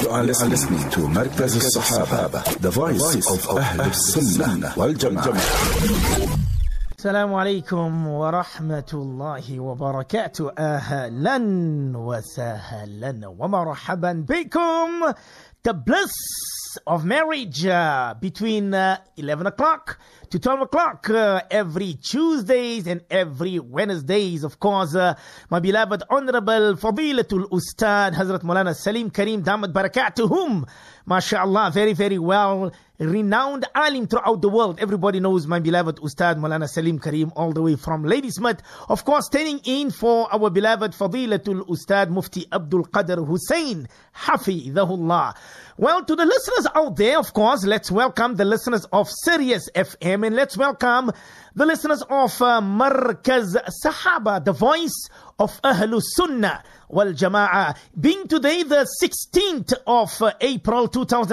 You are listening to Markaz al-Sahaba, the voice of Ahl al-Sunnah wal Jama'ah. السلام عليكم ورحمة الله وبركاته. أهلا وسهلا ومرحبا بكم. The bliss of marriage between 11 o'clock to 12 o'clock every Tuesdays and every Wednesdays. Of course, my beloved Honorable Fadilatul Ustad Hazrat Maulana Salim Kareem Damat Barakatuhum, mashallah, very, very well renowned alim throughout the world. Everybody knows my beloved Ustad Maulana Salim Kareem all the way from Ladysmith. Of course, standing in for our beloved Fadilatul Ustad Mufti Abdul Qadir Hussein Hafidhahullah. Well, to the listeners out there, of course, let's welcome the listeners of Sirius FM, and let's welcome the listeners of Markaz Sahaba, the voice of Ahlus Sunnah wal Jama'ah. Being today the 16th of April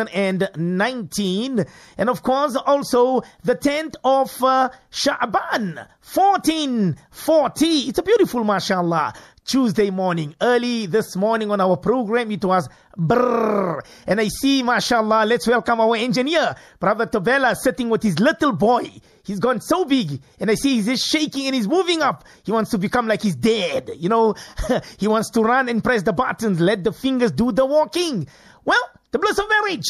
2019, and of course also the 10th of Sha'ban 1440. It's a beautiful, mashallah, Tuesday morning. Early this morning on our program, it was brrr. And I see, mashallah, let's welcome our engineer, Brother Tabela, sitting with his little boy. He's gone so big, and I see he's just shaking and he's moving up. He wants to become like his dad, you know. He wants to run and press the buttons, let the fingers do the walking. Well, the bliss of marriage,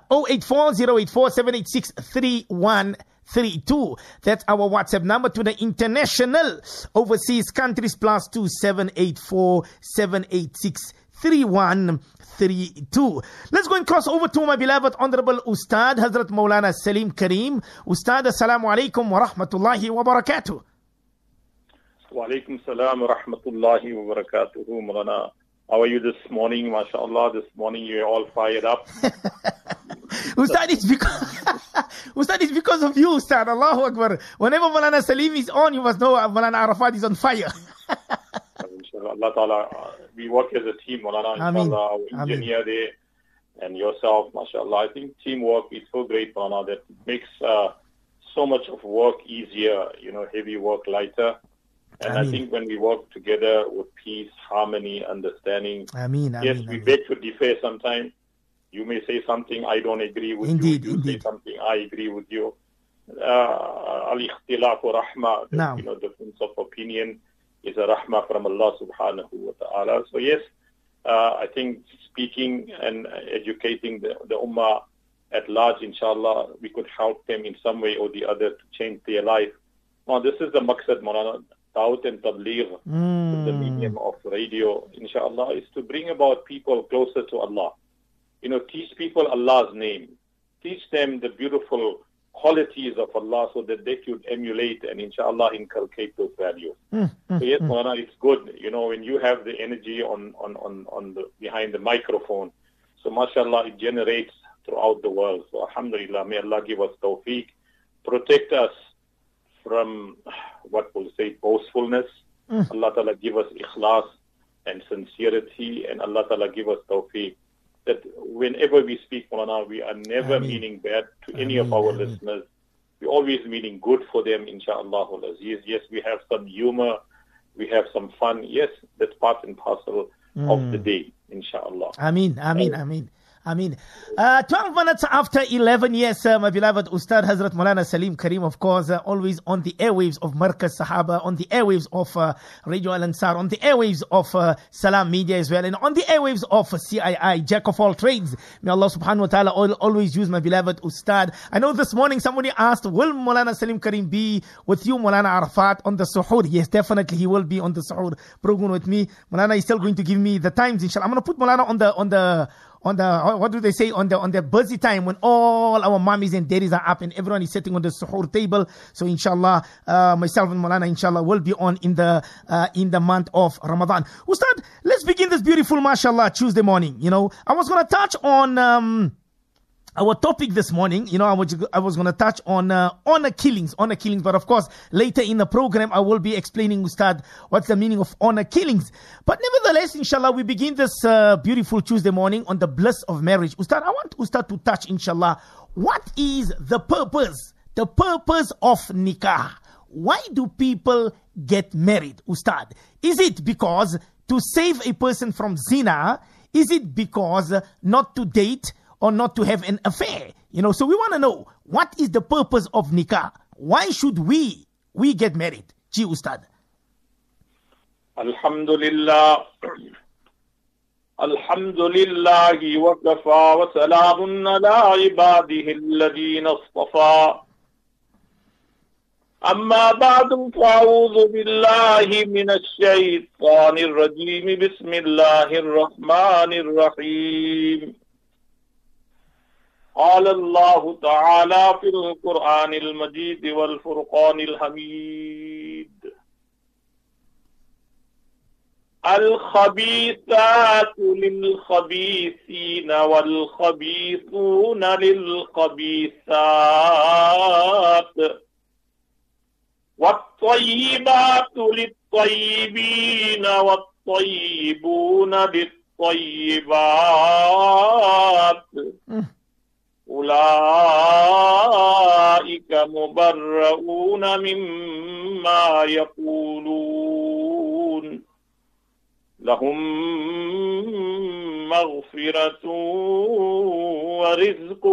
084-084-786-3132. That's our WhatsApp number to the international overseas countries, +2 784 786 3132. Let's go and cross over to my beloved Honorable Ustad Hazrat Maulana Salim Kareem. Ustad, assalamu alaikum wa rahmatullahi wa barakatuh. Wa alaikum salam wa rahmatullahi wa barakatuh. Maulana, how are you this morning? MashaAllah, this morning you're all fired up. Ustad, it's because of you, Ustad. Allahu Akbar. Whenever Maulana Salim is on, you must know Maulana Arafat is on fire. Allah Ta'ala, we work as a team, Maulana, inshallah, our engineer there and yourself, mashallah. I think teamwork is so great, Maulana, that it makes so much of work easier, you know, heavy work lighter. And I think when we work together with peace, harmony, understanding, yes, we beg to differ sometimes. You may say something I don't agree with you. You say something I agree with you. Al-ikhtilaf wa rahmah, you know, difference of opinion is a rahmah from Allah subhanahu wa ta'ala. So yes, I think speaking and educating the ummah at large, inshallah, we could help them in some way or the other to change their life. Now, this is the maqsad, Maulana, Dawat and Tabligh, the medium of radio, inshallah, is to bring about people closer to Allah. You know, teach people Allah's name. Teach them the beautiful qualities of Allah so that they could emulate and inshallah inculcate those values. So yes, Maulana, it's good, you know, when you have the energy on the behind the microphone. So mashallah, it generates throughout the world. So alhamdulillah, may Allah give us tawfiq, protect us from what we'll say boastfulness. Allah Ta'ala give us ikhlas and sincerity, and Allah Ta'ala give us tawfiq, that whenever we speak, Maulana, we are never meaning bad to any of our listeners. We're always meaning good for them, inshallah. Yes, we have some humor, we have some fun. Yes, that's part and parcel of the day, inshallah. Ameen. 12 minutes after 11, yes, my beloved Ustad Hazrat Maulana Salim Kareem, of course, always on the airwaves of Markaz Sahaba, on the airwaves of Radio Al-Ansar, on the airwaves of Salam Media as well, and on the airwaves of CII, Jack of all trades. May Allah subhanahu wa ta'ala always use my beloved Ustad. I know this morning somebody asked, will Maulana Salim Kareem be with you, Maulana Arafat, on the Suhoor? Yes, definitely he will be on the Suhoor program with me. Maulana is still going to give me the times, inshallah. I'm going to put Maulana on the what do they say, on the busy time when all our mummies and daddies are up and everyone is sitting on the suhoor table. So inshallah, myself and Maulana inshallah will be on in the month of Ramadan. Ustad, let's begin this beautiful mashallah Tuesday morning. You know, I was going to touch on our topic this morning. You know, I was going to touch on honor killings, but of course later in the program I will be explaining, Ustad, what's the meaning of honor killings. But nevertheless, inshallah, we begin this beautiful Tuesday morning on the bliss of marriage. Ustad, I want Ustad to touch, inshallah, what is the purpose of nikah? Why do people get married, Ustad? Is it because to save a person from zina? Is it because not to date or not to have an affair? So we want to know, what is the purpose of nikah? Why should we get married? Ji Ustad. Alhamdulillah. Alhamdulillahi wa kafa wa salamun ala ibadihi alladhina istafa. أما بعد فأعوذ بالله من الشيطان الرجيم بسم الله الرحمن الرحيم قال الله تعالى في القرآن المجيد والفرقان الحميد الخبيثات للخبيثين والخبيثون للخبيثات والطيبات للطيبين والطيبون للطيبات أولئك مبرؤون مما يقولون لهم مغفرة ورزق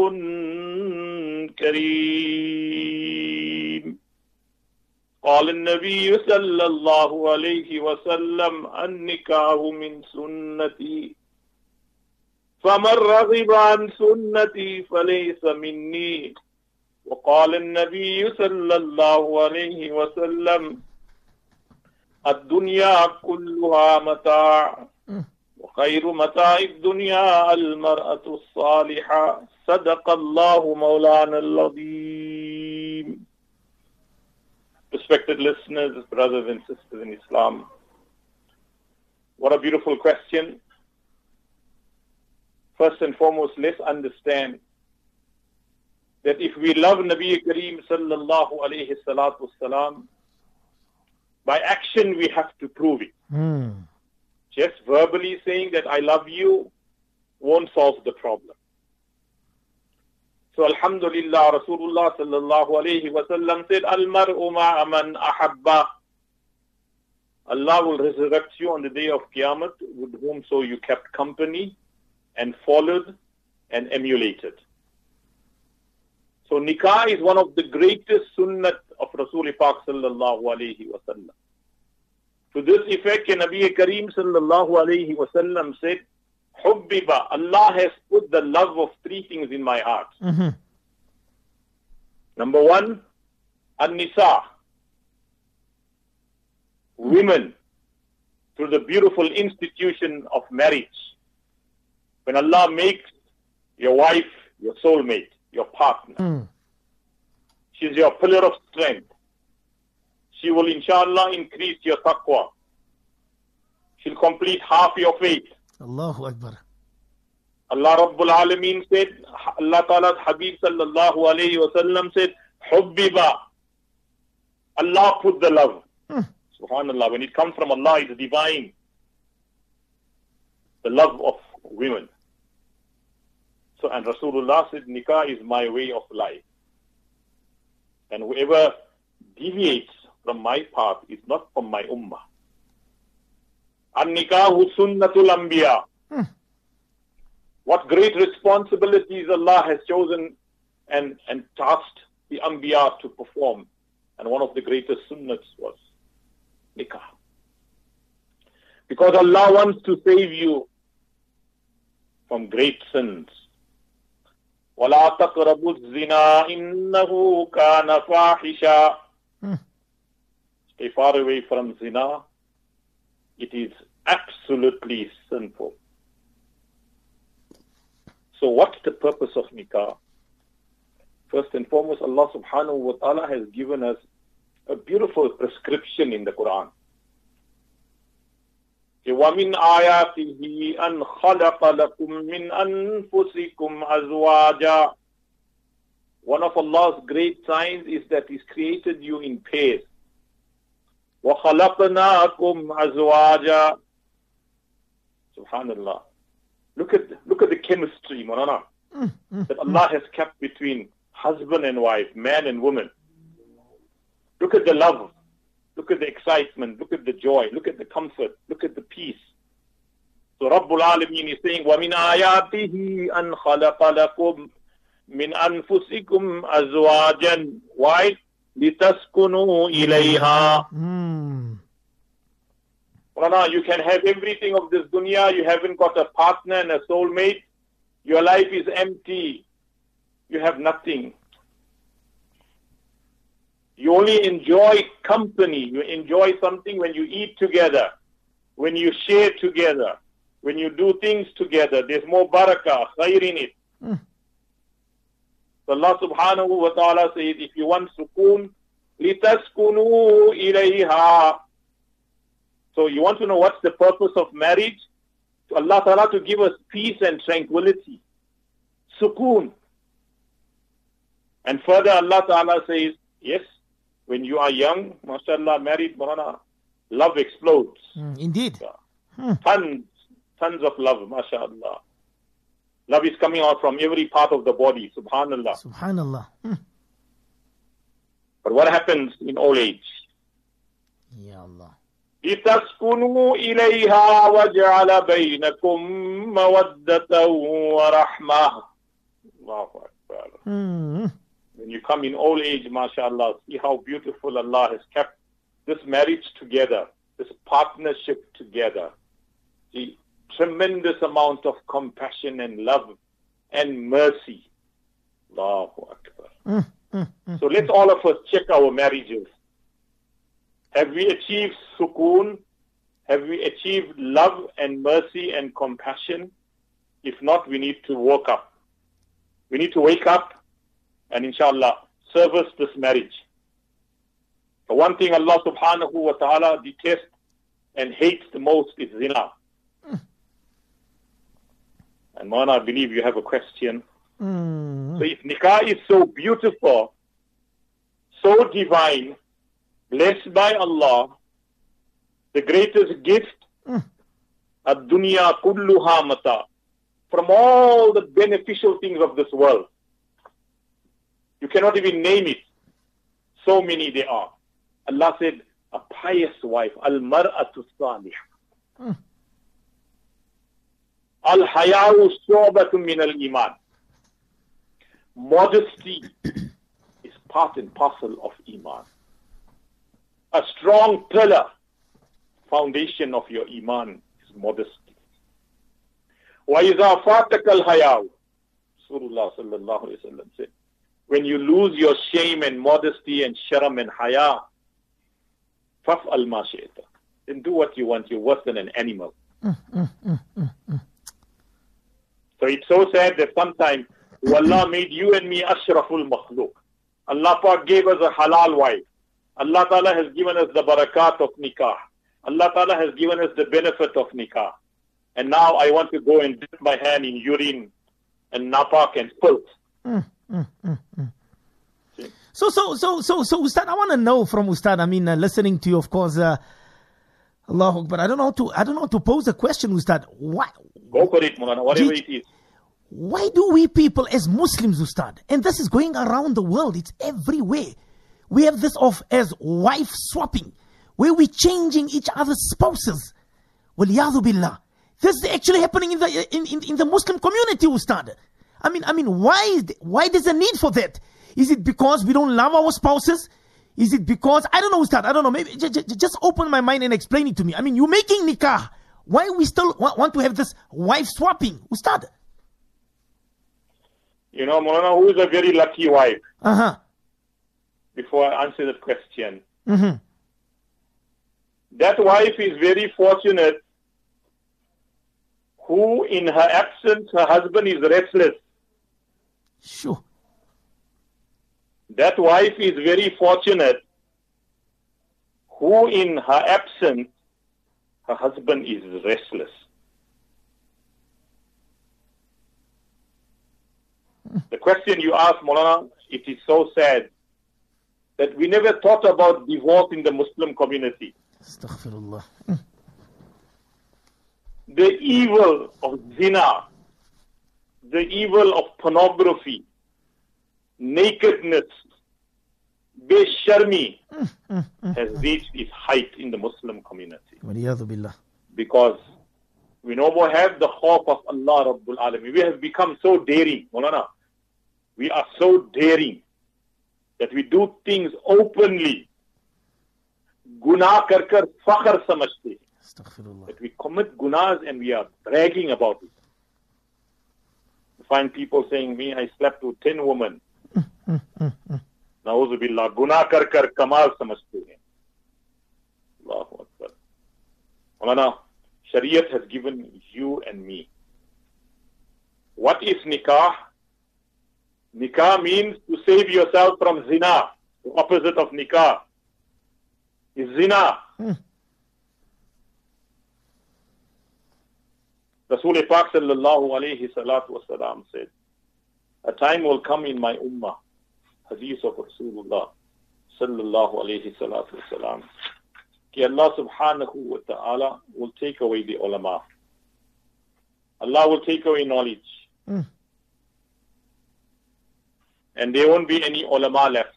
كريم. قال النبي صلى الله عليه وسلم النكاح من سنتي فمن رغب عن سنتي فليس مني. وقال النبي صلى الله عليه وسلم الدنيا كلها متاع وخير متاع الدنيا المرأة الصالحة. صدق الله مولانا العظيم. Respected listeners, brothers and sisters in Islam, what a beautiful question. First and foremost, let's understand that if we love Nabi Kareem sallallahu alayhi salatu wasalam, by action we have to prove it. Just verbally saying that I love you won't solve the problem. So Alhamdulillah, Rasulullah sallallahu alayhi wa sallam said, Al-mar'u ma'a man ahabba. Allah will resurrect you on the day of Qiyamah with whom so you kept company and followed and emulated. So nikah is one of the greatest sunnat of Rasul Pak sallallahu alayhi wa sallam. To this effect, Nabi Kareem sallallahu alayhi wa sallam said, Hubbiba, Allah has put the love of three things in my heart. Number one, An-Nisa, women, through the beautiful institution of marriage. When Allah makes your wife your soulmate, your partner, she's your pillar of strength. She will inshallah increase your taqwa. She'll complete half your faith. Allahu Akbar. Allah Rabbul Alameen said, Allah Ta'ala's Habib sallallahu alayhi wa sallam said, Hubbiba. Allah put the love. Subhanallah. When it comes from Allah, it's divine. The love of women. So, and Rasulullah said, Nikah is my way of life. And whoever deviates from my path is not from my ummah. An-nikahu sunnatul anbiya. What great responsibilities Allah has chosen and tasked the anbiya to perform. And one of the greatest sunnats was nikah. Because Allah wants to save you from great sins. وَلَا تَقْرَبُوا الزِّنَا إِنَّهُ كَانَ فَاحِشًا. Stay far away from zina. It is absolutely sinful. So what's the purpose of nikah? First and foremost, Allah subhanahu wa ta'ala has given us a beautiful prescription in the Quran. وَمِنْ آيَاتِهِ أَنْ خَلَقَ لَكُم مِّنْ أَنفُسِكُمْ أَزْوَاجًا. One of Allah's great signs is that He's created you in pairs. وَخَلَقْنَاكُمْ أَزْوَاجًا. Subhanallah. Look at the chemistry, Manana, that Allah has kept between husband and wife, man and woman. Look at the love. Look at the excitement. Look at the joy. Look at the comfort. Look at the peace. So Rabbul Alameen is saying, وَمِنْ آيَاتِهِ أَنْ خَلَقَ لَكُمْ مِنْ أَنفُسِكُمْ أَزْوَاجًا. Why? لِتَسْكُنُوا إِلَيْهَا. You can have everything of this dunya. You haven't got a partner and a soulmate. Your life is empty. You have nothing. You only enjoy company. You enjoy something when you eat together, when you share together, when you do things together. There's more barakah, khair in it. So Allah subhanahu wa ta'ala says, if you want sukoon, لِتَسْكُنُوا إِلَيْهَا. So you want to know what's the purpose of marriage? To Allah ta'ala to give us peace and tranquility. Sukoon. And further Allah ta'ala says, yes, when you are young, mashallah, married, love explodes. Indeed. Tons of love, mashallah. Love is coming out from every part of the body, subhanallah. Subhanallah. But what happens in old age? Ya Allah. لِتَسْكُنُوا إِلَيْهَا وَجَعَلَ بَيْنَكُمْ مَوَدَّةً وَرَحْمَةً. Allahu Akbar. When you come in old age, mashallah, see how beautiful Allah has kept this marriage together, this partnership together. See, tremendous amount of compassion and love and mercy. Allahu Akbar. So let's all of us check our marriages. Have we achieved sukoon? Have we achieved love and mercy and compassion? If not, we need to wake up. We need to wake up and inshallah service this marriage. The one thing Allah subhanahu wa ta'ala detests and hates the most is zina. And Mawlana, I believe you have a question. So if nikah is so beautiful, so divine, blessed by Allah, the greatest gift, ad-dunya kulluha mata, from all the beneficial things of this world. You cannot even name it. So many there are. Allah said, a pious wife, al-mar'atu salih. Al-haya'u shu'batun min al-iman. Modesty is part and parcel of iman. A strong pillar, foundation of your iman is modesty. وَإِذَا فَاتَكَ الْحَيَاءُ, Rasulullah sallallahu alayhi wa sallam said, when you lose your shame and modesty and sharam and haya, فَفْعَلْ مَا شِئْتَ, then do what you want. You're worse than an animal. So it's so sad that sometimes Allah made you and me ashraful makhluk. Allah Pak gave us a halal wife. Allah Ta'ala has given us the barakat of nikah. Allah Ta'ala has given us the benefit of nikah. And now I want to go and dip my hand in urine and napak and filth. So, Ustad, I want to know from Ustad, I mean, listening to you, of course, Allahu Akbar, I don't know how to pose a question, Ustad. Why? Go for it, Mulana, whatever it is. Why do we people as Muslims, Ustad, and this is going around the world, it's everywhere, we have this of as wife swapping, where we're changing each other's spouses. Waliyadu billah. This is actually happening in the Muslim community, Ustad. I mean, why there's a need for that? Is it because we don't love our spouses? Is it because, I don't know, Ustad, I don't know, maybe just open my mind and explain it to me. I mean, you're making nikah. Why we still want to have this wife swapping, Ustad? You know, Maulana, who is a very lucky wife? Before I answer that question. That wife is very fortunate who in her absence, her husband is restless. Sure. That wife is very fortunate who in her absence, her husband is restless. The question you asked, Maulana, it is so sad that we never thought about divorce in the Muslim community. Astaghfirullah. The evil of zina, the evil of pornography, nakedness, besharmi has reached its height in the Muslim community. Waliyadu billah. Because We no more have the khawf of Allah Rabbul Alameen. We have become so daring, Maulana. We are so daring that we do things openly. Gunah kar kar fakhr samajhte. That we commit gunas and we are bragging about it. You find people saying, me, I slept with 10 women. Na'udhu billah. Gunah kar kar kamal samajhte hain. Allahu Akbar. Maulana, Shariat has given you and me. What is nikah? Nikah means to save yourself from zina. The opposite of nikah is zina. Rasul Pak sallallahu alayhi salatu wasalam said, a time will come in my ummah, hadith of Rasulullah sallallahu alayhi salatu wasalam, ki Allah subhanahu wa ta'ala will take away the ulama. Allah will take away knowledge. And there won't be any ulama left.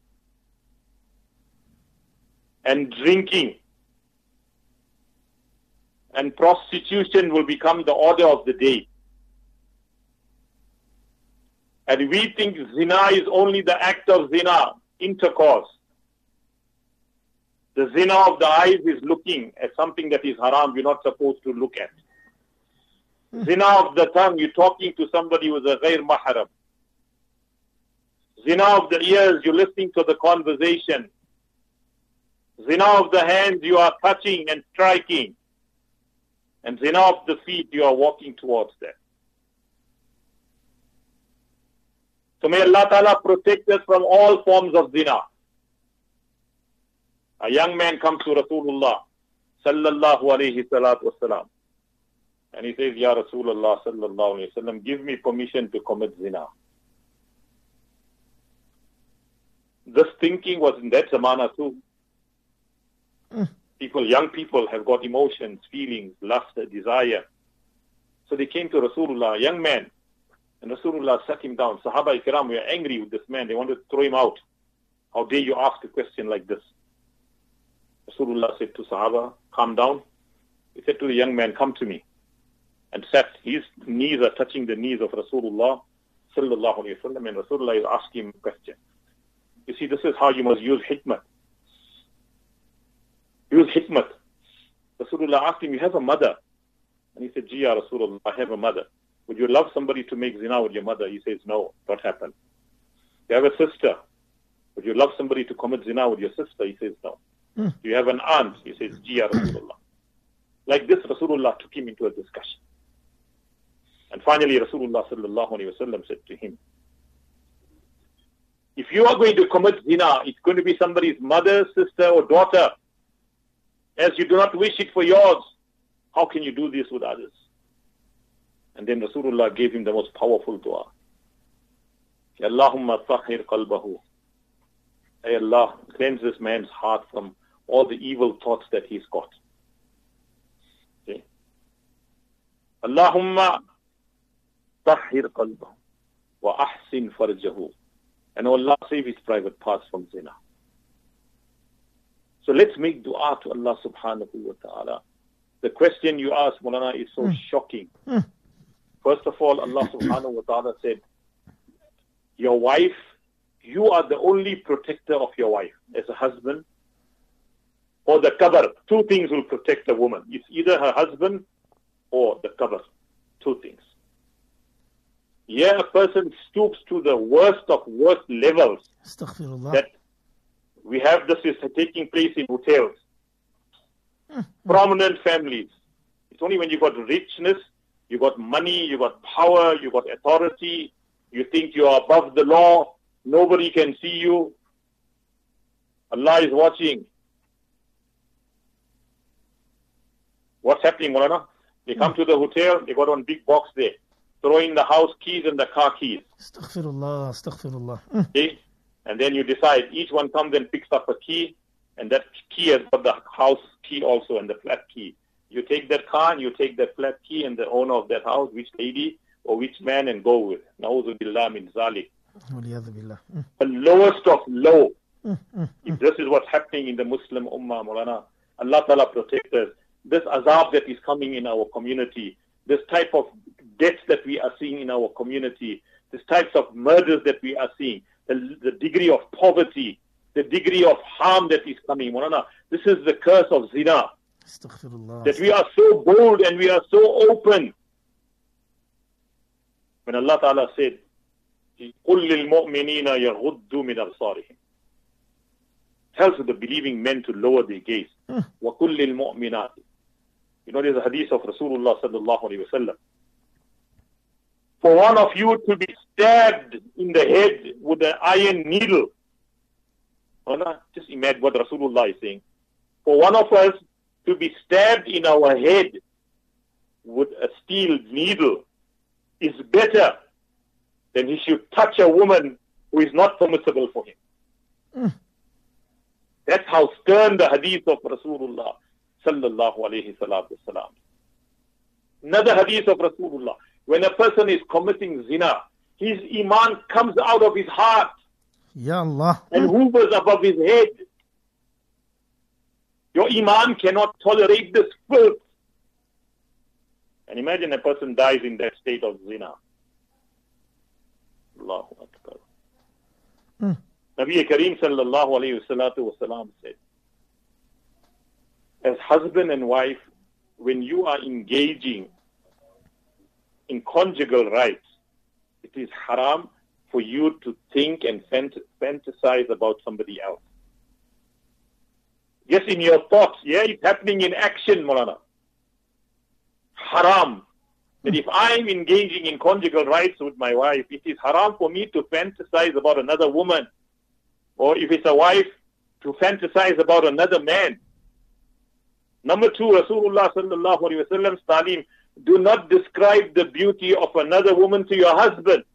And drinking and prostitution will become the order of the day. And we think zina is only the act of zina, intercourse. The zina of the eyes is looking at something that is haram, you're not supposed to look at. Zina of the tongue, you're talking to somebody who is a ghair mahram. Zina of the ears, you're listening to the conversation. Zina of the hands, you are touching and striking. And zina of the feet, you are walking towards that. So may Allah Ta'ala protect us from all forms of zina. A young man comes to Rasulullah sallallahu alayhi salatu wasalam. And he says, Ya Rasulullah sallallahu alayhi wasallam, give me permission to commit zina. This thinking was in that zamana too. People, young people have got emotions, feelings, lust, desire. So they came to Rasulullah, a young man. And Rasulullah sat him down. Sahaba Ikram were angry with this man. They wanted to throw him out. How dare you ask a question like this? Rasulullah said to Sahaba, calm down. He said to the young man, come to me. And sat. His knees are touching the knees of Rasulullah sallallahu alayhi wa sallam. And Rasulullah is asking him a question. You see, this is how you must use hikmat. Use hikmat. Rasulullah asked him, you have a mother? And he said, Ji ya Rasulullah, I have a mother. Would you love somebody to make zina with your mother? He says, no, what happened? You have a sister. Would you love somebody to commit zina with your sister? He says, no. You have an aunt? He says, Ji ya Rasulullah. Like this, Rasulullah took him into a discussion. And finally, Rasulullah sallallahu alayhi wa sallam said to him, if you are going to commit zina, it's going to be somebody's mother, sister, or daughter. As you do not wish it for yours, how can you do this with others? And then Rasulullah gave him the most powerful dua. Allahumma tahhir qalbahu. Ay Allah, cleanse this man's heart from all the evil thoughts that he's got. Okay. Allahumma tahhir qalbahu wa ahsin farjahu. And Allah save his private parts from zina. So let's make dua to Allah subhanahu wa ta'ala. The question you asked, Maulana, is so shocking. First of all, Allah subhanahu wa ta'ala said, your wife, you are the only protector of your wife as a husband, or the qabr. Two things will protect a woman. It's either her husband or the qabr. Two things. Here a person stoops to the worst of worst levels. That we have this is taking place in hotels. Prominent families. It's only when you got richness, you got money, you got power, you got authority, you think you are above the law, nobody can see you. Allah is watching. What's happening, Maulana? They come to the hotel, they got one big box there, throwing the house keys and the car keys. Astaghfirullah, astaghfirullah. Okay? And then you decide, each one comes and picks up a key, and that key has got the house key also and the flat key. You take that car and you take that flat key and the owner of that house, which lady or which man, and go with. Na'udhu billah min zalik. The lowest of low. If this is what's happening in the Muslim Ummah, Maulana, Allah Ta'ala protect us. this azab that is coming in our community, this type of deaths that we are seeing in our community, this types of murders that we are seeing, the degree of poverty, the degree of harm that is coming. Maulana, this is the curse of zina. That we are so bold and we are so open. When Allah Ta'ala said, قُلْ لِلْمُؤْمِنِينَ يَغُضُّوا مِنْ أَبْصَارِهِمْ, tells the believing men to lower their gaze. وَقُلْ لِلْمُؤْمِنَاتِ. You know, there's a hadith of Rasulullah sallallahu alayhi wa sallam. For one of you to be stabbed in the head with an iron needle. Just imagine what Rasulullah is saying. For one of us to be stabbed in our head with a steel needle is better than he should touch a woman who is not permissible for him. That's how stern the hadith of Rasulullah sallallahu alayhi wasallam. Another hadith of Rasulullah. When a person is committing zina, his iman comes out of his heart. Ya Allah. And hovers above his head. Your iman cannot tolerate this filth. And imagine a person dies in that state of zina. Allahu Akbar. Nabi Kareem sallallahu alayhi wasallam said, as husband and wife, when you are engaging in conjugal rights, it is haram for you to think and fantasize about somebody else. Yes, in your thoughts, it's happening in action, Maulana. Haram. That if I'm engaging in conjugal rights with my wife, it is haram for me to fantasize about another woman. Or if it's a wife, to fantasize about another man. Number two, Rasulullah sallallahu alayhi wa sallam's ta'lim, do not describe the beauty of another woman to your husband.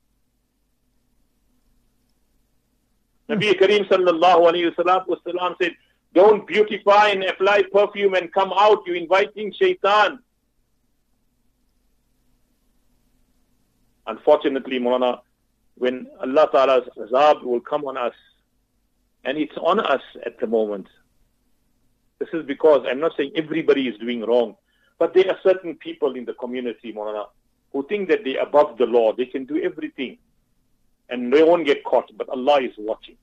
Nabi Kareem sallallahu alayhi wa sallam said, don't beautify and apply perfume and come out, you're inviting shaitan. Unfortunately, Maulana, when Allah Ta'ala's azab will come on us, and it's on us at the moment. This is because, I'm not saying everybody is doing wrong, but there are certain people in the community, Maulana, who think that they're above the law, they can do everything, and they won't get caught, but Allah is watching.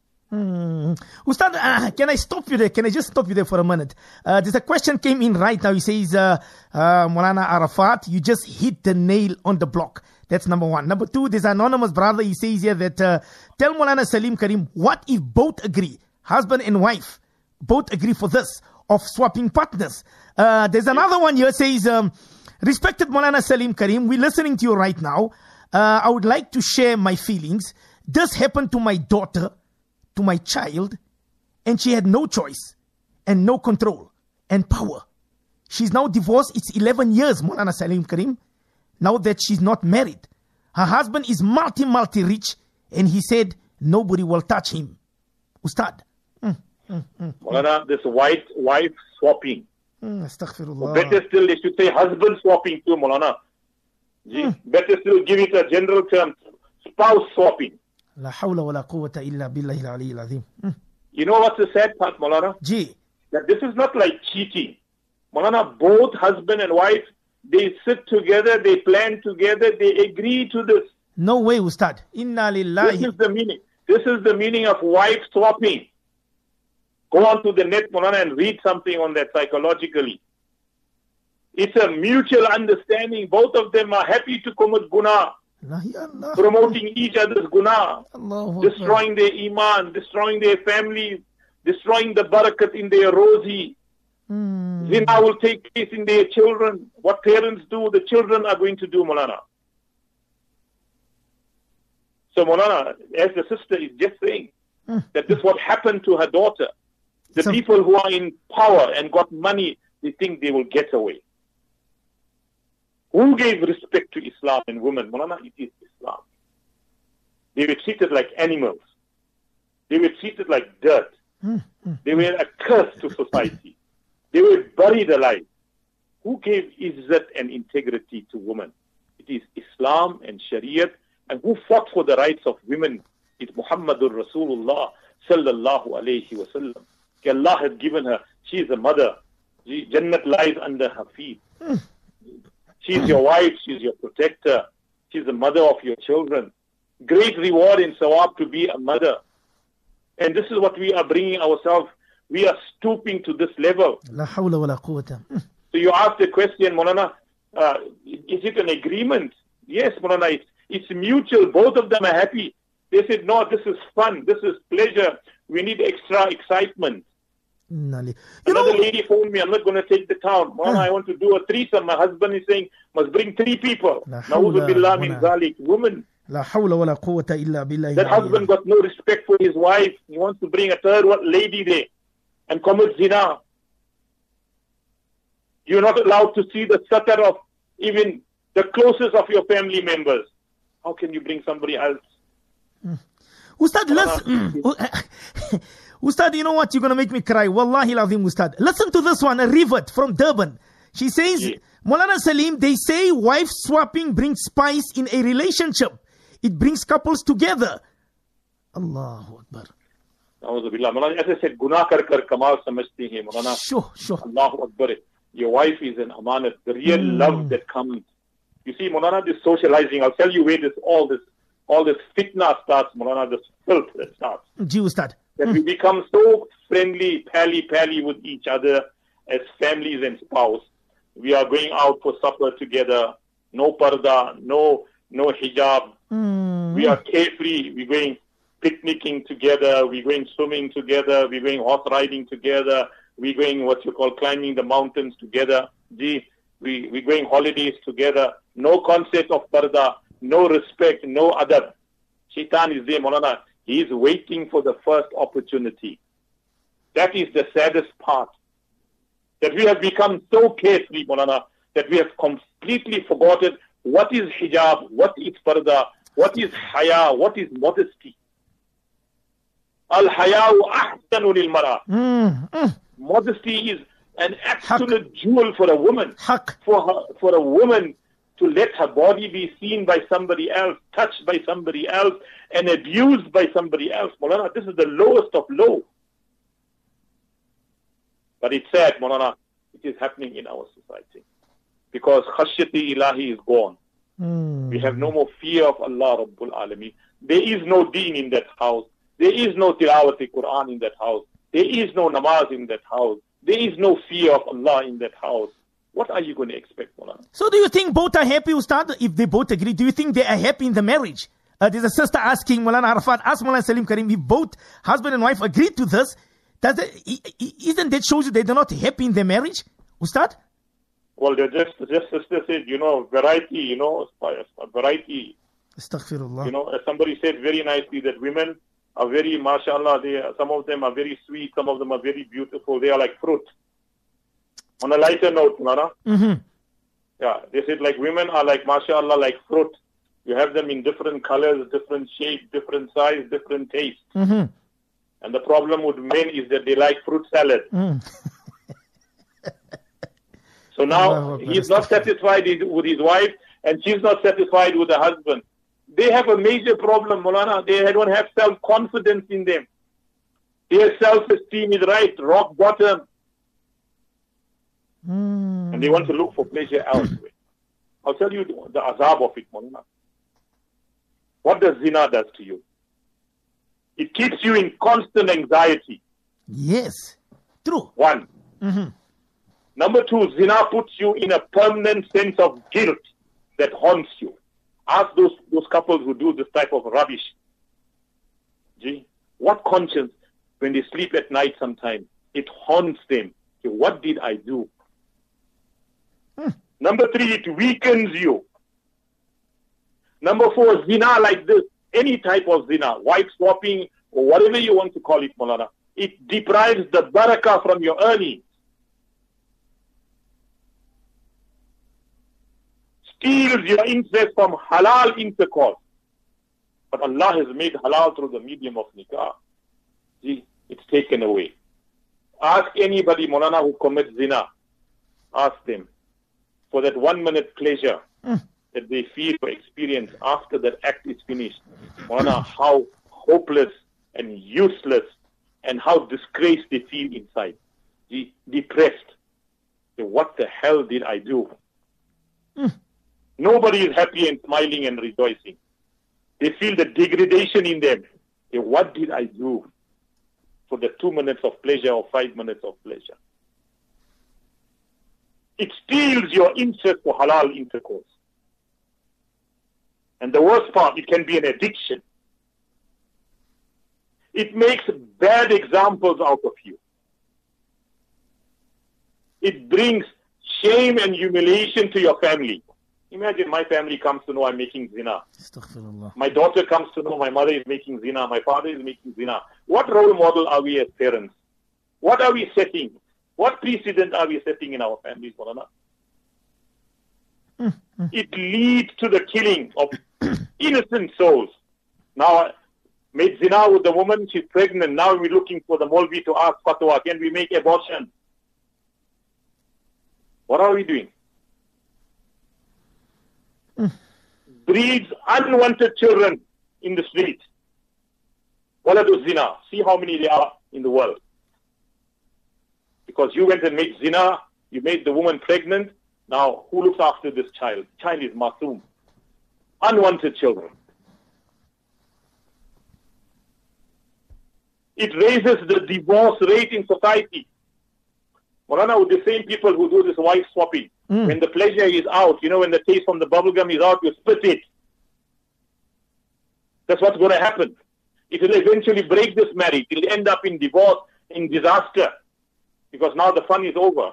Ustad, can I stop you there? Can I just stop you there for a minute? There's a question came in right now. He says, Maulana Arafat, you just hit the nail on the block. That's number one. Number two, there's an anonymous brother. He says here that, tell Maulana Salim Kareem, what if both agree, husband and wife, both agree for this, of swapping partners? There's another one here says, respected Maulana Salim Kareem, we're listening to you right now. I would like to share my feelings. This happened to my daughter, to my child, and she had no choice and no control and power. She's now divorced. It's 11 years, Maulana Salim Kareem, now that she's not married. Her husband is multi rich, and he said nobody will touch him. Ustad. Maulana, this wife swapping. Astaghfirullah. Better still, they should say husband swapping too, Maulana. Better still give it a general term, spouse swapping. La hawla wa la quwwata illa billahi al-aliyyil azim. You know what's the sad part, Maulana? That this is not like cheating. Maulana, both husband and wife, they sit together, they plan together, they agree to this. No way, Ustad. Inna lillahi. This is the meaning. This is the meaning of wife swapping. Go on to the net, Maulana, and read something on that psychologically. It's a mutual understanding. Both of them are happy to commit guna. Promoting each other's guna. Destroying their iman, destroying their families, destroying the barakat in their rozi. Zina will take place in their children. What parents do, the children are going to do, Maulana. So, Maulana, as the sister is just saying, that this what happened to her daughter. The people who are in power and got money, they think they will get away. Who gave respect to Islam and women? Maulana, it is Islam. They were treated like animals. They were treated like dirt. They were a curse to society. They were buried alive. Who gave izzat and integrity to women? It is Islam and Shariat. And who fought for the rights of women? It's Muhammadur Rasulullah sallallahu alayhi wa sallam. Allah has given her, she is a mother Jannat lies under her feet. She's your wife, she's your protector, she's the mother of your children. Great reward in sawab to be a mother. And this is what we are bringing ourselves. We are stooping to this level. La hawla wa la quwwata. So you ask the question, Maulana, is it an agreement? Yes, Maulana, it's mutual. Both of them are happy. They said, no, this is fun. This is pleasure. We need extra excitement. Another lady phoned me, I'm not going to take the town. Maulana, I want to do a threesome. My husband is saying, must bring 3 people. Na'udhu billah min zalik. Woman. La hawla wa la quwwata illa billah. That husband got no respect for his wife. He wants to bring a third lady there and commit zina. You're not allowed to see the satar of even the closest of your family members. How can you bring somebody else? Ustad, Ustad, you know what? You're going to make me cry. Wallahi lazim, Ustad. Listen to this one, a Rivet from Durban. She says, Maulana Salim, they say wife swapping brings spice in a relationship. It brings couples together. Allahu Akbar. As I said, guna kar kamal samajhte hain, Maulana. Sure. Allahu Akbar. Your wife is an amanat. The real love that comes. You see, Maulana, this socializing, I'll tell you where all this fitna starts, Maulana, this filth that starts. Ustad. That we become so friendly, pally with each other as families and spouse. We are going out for supper together. No parda, no hijab. We are carefree. We're going picnicking together. We're going swimming together. We're going horse riding together. We're going climbing the mountains together. We're going holidays together. No concept of parda, no respect, no adab. Shaitan is there, Maulana. He is waiting for the first opportunity. That is the saddest part. That we have become so carefree, Maulana, that we have completely forgotten what is hijab, what is parda, what is haya, what is modesty. Al-haya'u ahsanu lil mara. Modesty is an absolute jewel for a woman. For a woman to let her body be seen by somebody else, touched by somebody else, and abused by somebody else. Maulana, this is the lowest of low. But it's sad, Maulana, it is happening in our society. Because khashyati ilahi is gone. We have no more fear of Allah Rabbul Alameen. There is no deen in that house. There is no tilawati Quran in that house. There is no namaz in that house. There is no fear of Allah in that house. What are you going to expect, Maulana? So do you think both are happy, Ustad? If they both agree, do you think they are happy in the marriage? There's a sister asking Maulana Arafat, ask Maulana Salim Karim, if both husband and wife agree to this, isn't that shows you that they're not happy in their marriage, Ustad? Well, just sister said, variety, variety. Astaghfirullah. As somebody said very nicely that women are very, mashallah, some of them are very sweet, some of them are very beautiful. They are like fruit. On a lighter note, Maulana. Yeah, they said like women are like, mashallah, like fruit. You have them in different colors, different shapes, different size, different taste. And the problem with men is that they like fruit salad. So now he's not satisfied with his wife and she's not satisfied with the husband. They have a major problem, Maulana. They don't have self-confidence in them. Their self-esteem is rock bottom. And they want to look for pleasure elsewhere. I'll tell you the azab of it, Maulana. What does zina does to you? It keeps you in constant anxiety. Yes, true. One. Number two, zina puts you in a permanent sense of guilt that haunts you. Ask those couples who do this type of rubbish. What conscience, when they sleep at night sometimes, it haunts them. What did I do? Number three, it weakens you. Number four, zina like this, any type of zina, wife swapping, or whatever you want to call it, Maulana, it deprives the barakah from your earnings. Steals your interest from halal intercourse. But Allah has made halal through the medium of nikah. It's taken away. Ask anybody, Maulana, who commits zina. Ask them. For that 1 minute pleasure that they feel or experience after that act is finished. Maulana, how hopeless and useless and how disgraced they feel inside. Depressed. What the hell did I do? Nobody is happy and smiling and rejoicing. They feel the degradation in them. What did I do for the 2 minutes of pleasure or 5 minutes of pleasure? It steals your interest for halal intercourse. And the worst part, it can be an addiction. It makes bad examples out of you. It brings shame and humiliation to your family. Imagine my family comes to know I'm making zina. Astaghfirullah. My daughter comes to know my mother is making zina. My father is making zina. What role model are we as parents? What are we setting? What precedent are we setting in our families, Maulana? It leads to the killing of innocent souls. Now, made zina with the woman, she's pregnant. Now we're looking for the Maulvi to ask fatwa. Can we make abortion? What are we doing? Breeds unwanted children in the street. Waladu zina. See how many there are in the world. Because you went and made zina, you made the woman pregnant. Now, who looks after this child? The child is masoom. Unwanted children. It raises the divorce rate in society. Maulana, with the same people who do this wife swapping, when the pleasure is out, when the taste from the bubblegum is out, you spit it. That's what's going to happen. It will eventually break this marriage. It will end up in divorce, in disaster. Because now the fun is over.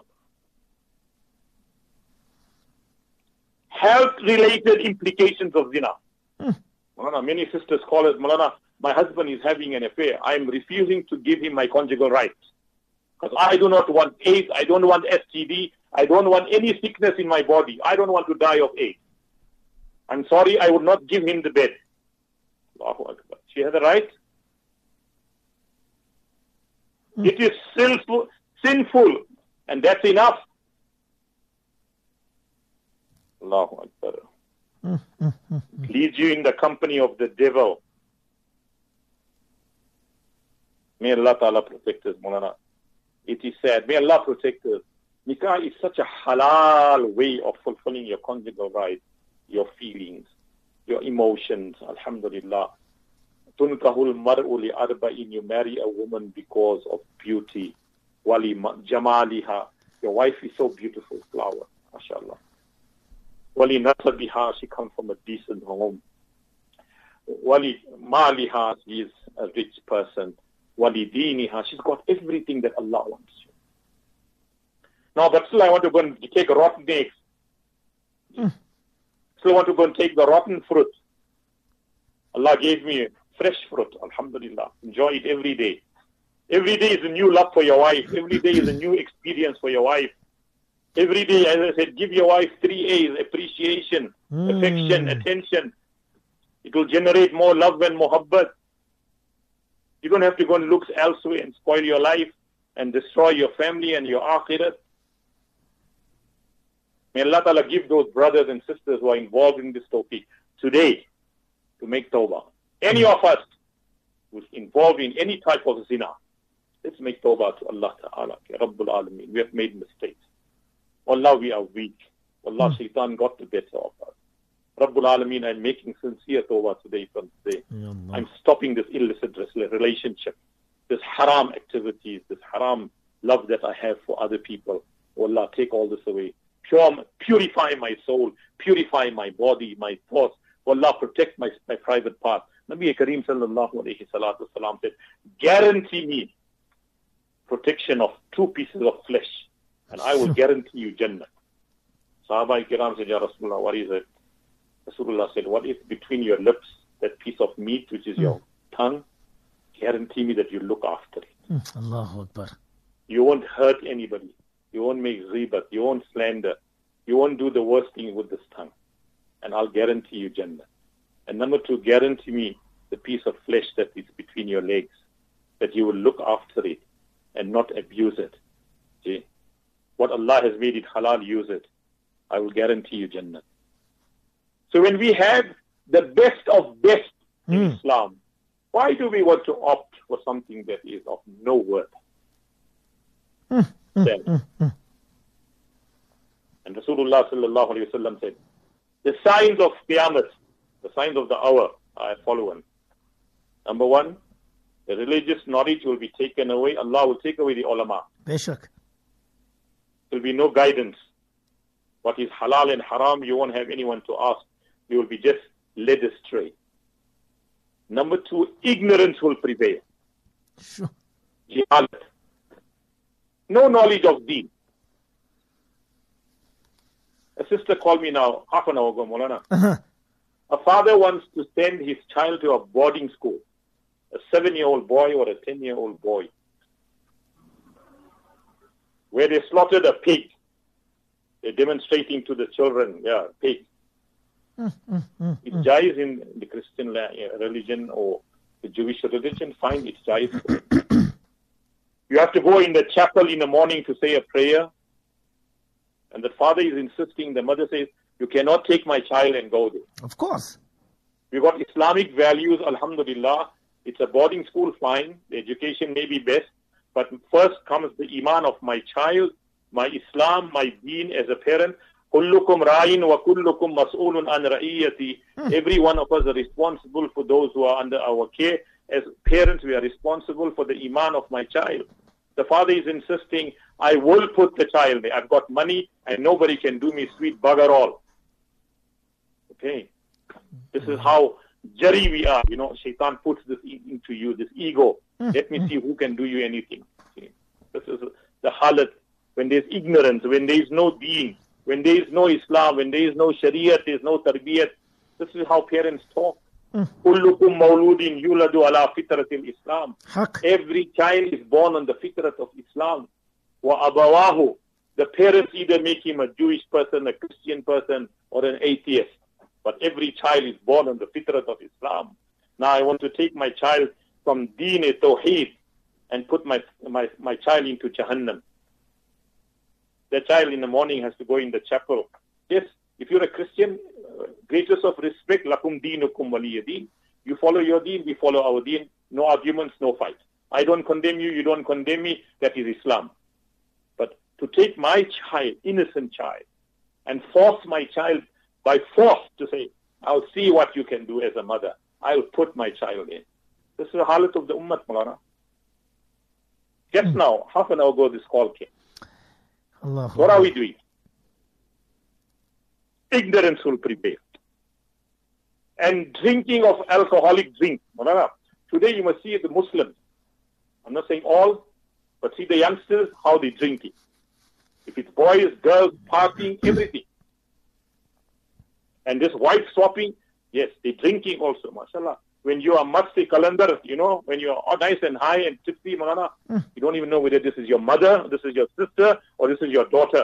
Health-related implications of zina. Maulana, many sisters call it, Maulana, my husband is having an affair. I am refusing to give him my conjugal rights. Because I do not want AIDS, I don't want STD, I don't want any sickness in my body. I don't want to die of AIDS. I'm sorry, I would not give him the bed. Allahu Akbar. She has a right. It is sinful, and that's enough. Allahu Akbar. Leads you in the company of the devil. May Allah Ta'ala protect us, Maulana. It is sad. May Allah protect us. Nikah is such a halal way of fulfilling your conjugal rights, your feelings, your emotions. Alhamdulillah. Tunkahul mar'u li arba'in. You marry a woman because of beauty. Wali jamaliha. Your wife is so beautiful, flower. MashaAllah. Wali nasabiha. She comes from a decent home. Wali maliha. She is a rich person. Walidiniha, she's got everything that Allah wants you. Now, but still I want to go and take rotten eggs. Still want to go and take the rotten fruit. Allah gave me fresh fruit, alhamdulillah. Enjoy it every day. Every day is a new love for your wife. Every day is a new experience for your wife. Every day, as I said, give your wife 3 A's, appreciation, affection, attention. It will generate more love and muhabbat. You don't have to go and look elsewhere and spoil your life and destroy your family and your akhirat. May Allah Ta'ala give those brothers and sisters who are involved in this topic today to make tawbah. Any of us who's involved in any type of zina, let's make tawbah to Allah Ta'ala. Rabbul Alameen. We have made mistakes. Allah, we are weak. Allah, shaitan got the better of us. Rabbul Alameen, I'm making sincere tawbah today from today. I'm stopping this illicit relationship, this haram activities, this haram love that I have for other people. Oh Allah, take all this away. Purify my soul, purify my body, my thoughts. Oh Allah, protect my private part. Nabi Kareem sallallahu alayhi salatu wasalam said, guarantee me protection of 2 pieces of flesh, and I will guarantee you Jannah. Sahaba Kiram said, Ya Rasulullah, what is it? Rasulullah said, what is between your lips, that piece of meat which is your tongue? Guarantee me that you look after it. Allahu Akbar. You won't hurt anybody. You won't make ghibat. You won't slander. You won't do the worst thing with this tongue. And I'll guarantee you Jannah. And number 2, guarantee me the piece of flesh that is between your legs, that you will look after it and not abuse it. See? What Allah has made it halal, use it. I will guarantee you Jannah. So when we have the best of best in Islam, why do we want to opt for something that is of no worth? And Rasulullah sallallahu alayhi wa sallam said, the signs of Qiyamah, the signs of the hour are as following. Number one, the religious knowledge will be taken away. Allah will take away the ulama. Beshak. There will be no guidance. What is halal and haram, you won't have anyone to ask. You will be just led astray. Number two, ignorance will prevail. Sure. Jahalat. No knowledge of deen. A sister called me now, half an hour ago, Maulana. A father wants to send his child to a boarding school. A 7-year-old boy or a 10-year-old boy. Where they slaughtered a pig. They're demonstrating to the children, pig. It jais in the Christian religion or the Jewish religion, fine, it jais. You have to go in the chapel in the morning to say a prayer. And the father is insisting, the mother says, you cannot take my child and go there. Of course. We've got Islamic values, alhamdulillah. It's a boarding school, fine. The education may be best. But first comes the iman of my child, my Islam, my deen as a parent. Kullukum ra'in wa kullukum mas'ulun an ra'iyati. Every one of us are responsible for those who are under our care. As parents, we are responsible for the iman of my child. The father is insisting, I will put the child there. I've got money and nobody can do me sweet bugger all. Okay. This is how jari we are. You know, shaitan puts this into you, this ego. Let me see who can do you anything. See? This is the halat. When there's ignorance, when there is no deen, when there is no Islam, when there is no Shariat, there is no Tarbiyat. This is how parents talk. Kullukum mawludin yuladu ala fitratil Islam. Every child is born on the fitrat of Islam. Wa abawahu. The parents either make him a Jewish person, a Christian person, or an atheist. But every child is born on the fitrat of Islam. Now I want to take my child from Deen e Tawheed and put my child into Jahannam. The child in the morning has to go in the chapel. Yes, if you're a Christian, greatest of respect, lakum deenukum waliya deen. You follow your deen, we follow our deen. No arguments, no fight. I don't condemn you, you don't condemn me. That is Islam. But to take my child, innocent child, and force my child by force to say, I'll see what you can do as a mother. I'll put my child in. This is the halat of the ummah, Maulana. Just now, half an hour ago, this call came. What are we doing? Ignorance will prevail. And drinking of alcoholic drink. Today you must see the Muslims. I'm not saying all, but see the youngsters, how they drink it. If it's boys, girls, partying, everything. And this wife swapping, yes, they're drinking also, mashallah. When you are masti calendar, you know, when you are nice and high and tipsy, Maulana, you don't even know whether this is your mother, this is your sister, or this is your daughter.